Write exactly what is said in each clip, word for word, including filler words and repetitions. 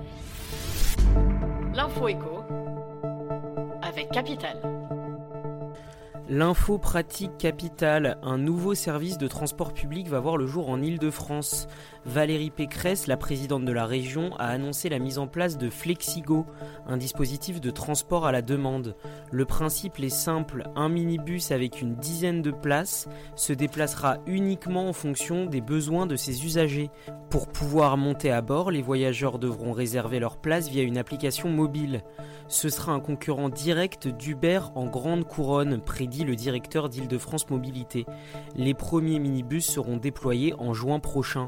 L'info éco avec Capital. L'info pratique Capital, un nouveau service de transport public va voir le jour en Île-de-France. Valérie Pécresse, la présidente de la région, a annoncé la mise en place de Flexigo, un dispositif de transport à la demande. Le principe est simple, un minibus avec une dizaine de places se déplacera uniquement en fonction des besoins de ses usagers. Pour pouvoir monter à bord, les voyageurs devront réserver leur place via une application mobile. Ce sera un concurrent direct d'Uber en grande couronne, prédit le directeur d'Île-de-France Mobilité. Les premiers minibus seront déployés en juin prochain.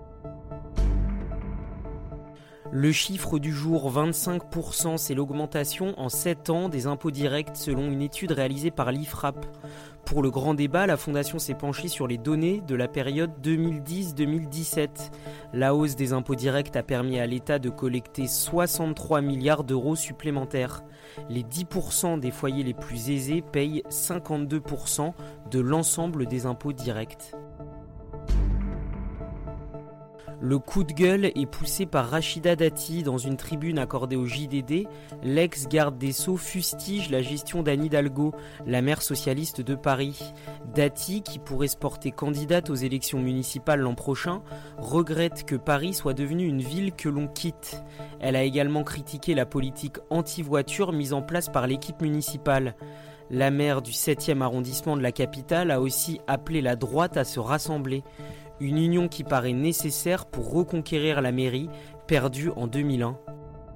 Le chiffre du jour, vingt-cinq pour cent, c'est l'augmentation en sept ans des impôts directs selon une étude réalisée par l'I F R A P. Pour le grand débat, la Fondation s'est penchée sur les données de la période deux mille dix à deux mille dix-sept. La hausse des impôts directs a permis à l'État de collecter soixante-trois milliards d'euros supplémentaires. Les dix pour cent des foyers les plus aisés payent cinquante-deux pour cent de l'ensemble des impôts directs. Le coup de gueule est poussé par Rachida Dati dans une tribune accordée au J D D. L'ex-garde des Sceaux fustige la gestion d'Anne Hidalgo, la maire socialiste de Paris. Dati, qui pourrait se porter candidate aux élections municipales l'an prochain, regrette que Paris soit devenue une ville que l'on quitte. Elle a également critiqué la politique anti-voiture mise en place par l'équipe municipale. La maire du septième arrondissement de la capitale a aussi appelé la droite à se rassembler. Une union qui paraît nécessaire pour reconquérir la mairie, perdue en deux mille un.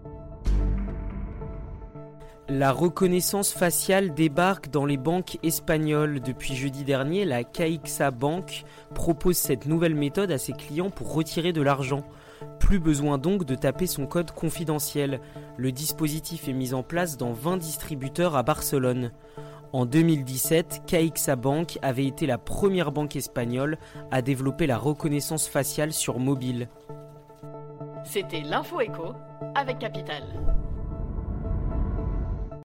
La reconnaissance faciale débarque dans les banques espagnoles. Depuis jeudi dernier, la CaixaBank propose cette nouvelle méthode à ses clients pour retirer de l'argent. Plus besoin donc de taper son code confidentiel. Le dispositif est mis en place dans vingt distributeurs à Barcelone. En deux mille dix-sept, CaixaBank avait été la première banque espagnole à développer la reconnaissance faciale sur mobile. C'était l'info éco avec Capital.